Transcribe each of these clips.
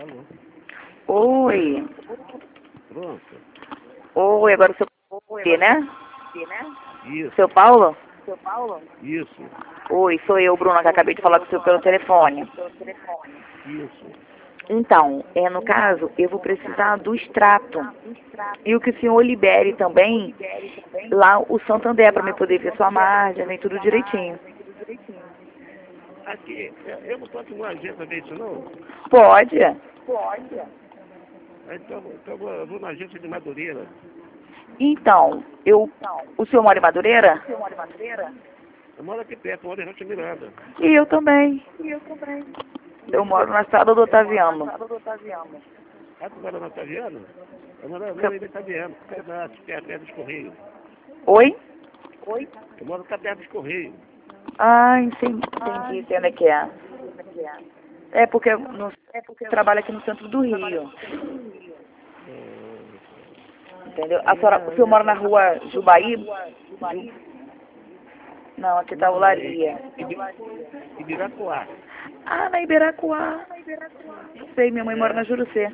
Alô? Oi. Pronto? Oi, agora o seu né? Isso, Seu Paulo? isso, Oi, sou eu, Bruna, que acabei de falar com o senhor pelo telefone. isso. Então, no caso, eu vou precisar do extrato. E o que o senhor libere também lá o Santander, para me poder ver sua margem, vem tudo direitinho. Aqui, eu não posso ir numa agência ver isso não? Pode? Então eu vou na agência de Madureira. Então, o senhor mora em Madureira? Eu moro aqui perto, moro em Rocha Miranda. E eu também. Eu moro na estrada do Otaviano. Ah, tu mora na Otaviano? Eu moro em Otaviano, que é perto dos Correios. Oi? Eu moro perto dos Correios. Ah, entendi, sei onde é que é. É porque eu trabalho aqui no centro do Rio. Entendeu? O senhor mora na rua Jubaí? Não, aqui tá Olaria. Ibirapuá. Ah, na Ibirapuá. Sei, minha mãe mora na Jurucê.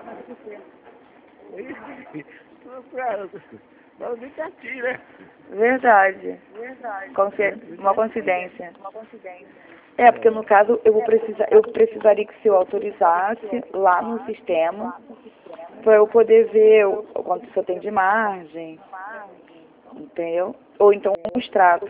Moro bem pertinho, né? Verdade. Uma coincidência. É, porque no caso eu precisaria que o senhor autorizasse lá no sistema para eu poder ver o quanto o senhor tem de margem, entendeu? Ou então um extrato.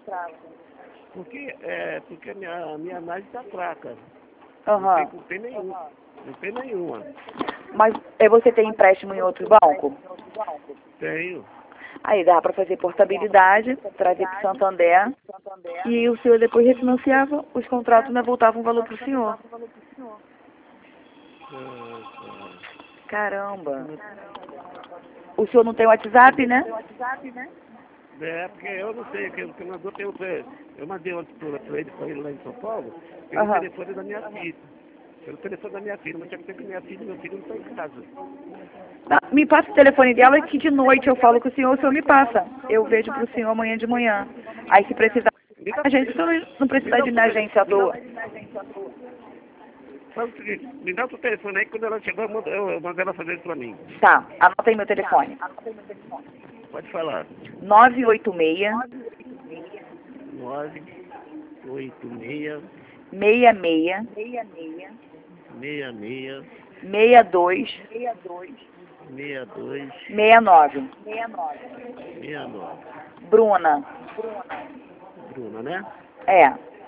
Porque a minha análise está fraca. Aham. Não tem nenhuma. Não tem nenhuma. Mas você tem empréstimo em outro banco? Tenho. Aí dá para fazer portabilidade, trazer para o Santander e o senhor depois refinanciava, os contratos ainda voltavam o valor para o senhor. Caramba. O senhor não tem WhatsApp, né? Porque eu não sei, que mandou pelo eu mandei ontem para ele lá em São Paulo, pelo Aham. telefone da minha filha. Pelo telefone da minha filha, mas tinha que ser que minha filha e meu filho não estão em casa. Me passa o telefone dela que de noite eu falo com o senhor me passa. Eu vejo para o senhor amanhã de manhã. Aí se precisar de agência, o senhor não precisa de ir na agência à toa. Faz o seguinte, me dá o seu telefone aí, quando ela chegar, eu mando ela fazer isso para mim. Tá, anota aí meu telefone. Pode falar. 986 986 66 66 62 62 69. 69. Bruna. Bruna, né? É.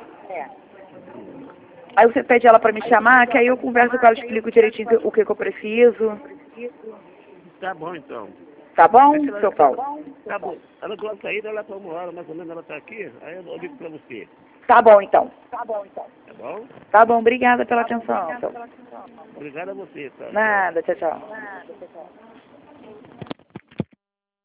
Aí você pede ela para me chamar, que aí eu converso com ela, explico direitinho o que eu preciso. Tá bom, então. Tá bom, Ela, seu Paulo? tá bom. Ela deu uma saída, ela tá 1 hora, mais ou menos, ela tá aqui, aí eu ligo pra você. Tá bom, então. Tá bom? Tá bom, obrigada pela atenção. Obrigado a você, tá? Nada, tchau, tchau.